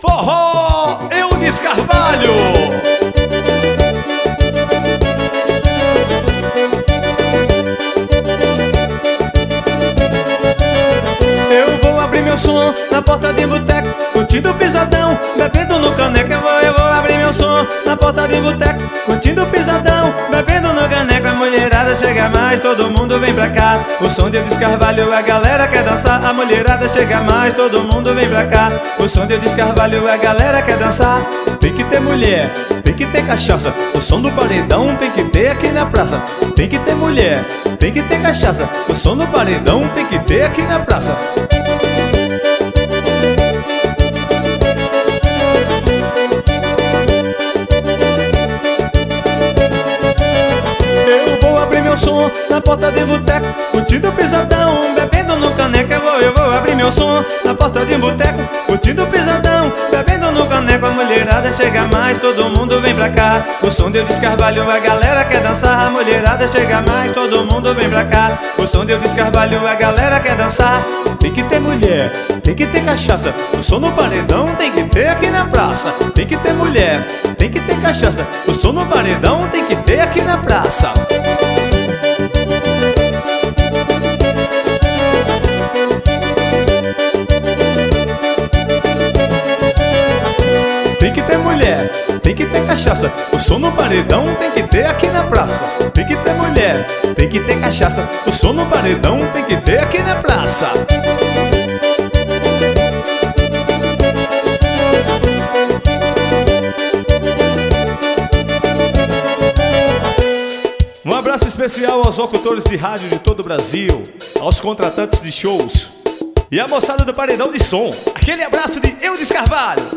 Forró Eudes Carvalho. Eu vou abrir meu som na porta de boteco, curtindo o pisadão, bebendo no caneco. Eu vou abrir meu som na porta de boteco, curtindo o pisadão, bebendo no caneco. A mulherada chega mais, todo mundo vem pra cá. O som de Eudes Carvalho, a galera quer dançar. A mulherada chega mais, todo mundo vem pra cá. O som de Eudes Carvalho, a galera quer dançar. Tem que ter mulher, tem que ter cachaça. O som do paredão tem que ter aqui na praça. Tem que ter mulher, tem que ter cachaça. O som do paredão tem que ter aqui na praça. Eu vou abrir meu som na porta de boteco, curtindo o pisadão, bebendo no caneco. Eu vou abrir meu som na porta de boteco, curtindo o pisadão, bebendo no caneco. A mulherada chega mais, todo mundo vem pra cá. O som de Eudes Carvalho, a galera quer dançar. A mulherada chega mais, todo mundo vem pra cá. O som de Eudes Carvalho, a galera quer dançar. Tem que ter mulher, tem que ter cachaça. O som no paredão tem que ter aqui na praça. Tem que ter mulher, tem que ter cachaça. O som no paredão tem que ter aqui na praça. Tem que ter mulher, tem que ter cachaça. O som no paredão tem que ter aqui na praça. Tem que ter mulher, tem que ter cachaça. O som no paredão tem que ter aqui na praça. Um abraço especial aos locutores de rádio de todo o Brasil, aos contratantes de shows e à moçada do paredão de som. Aquele abraço de Eudes Carvalho.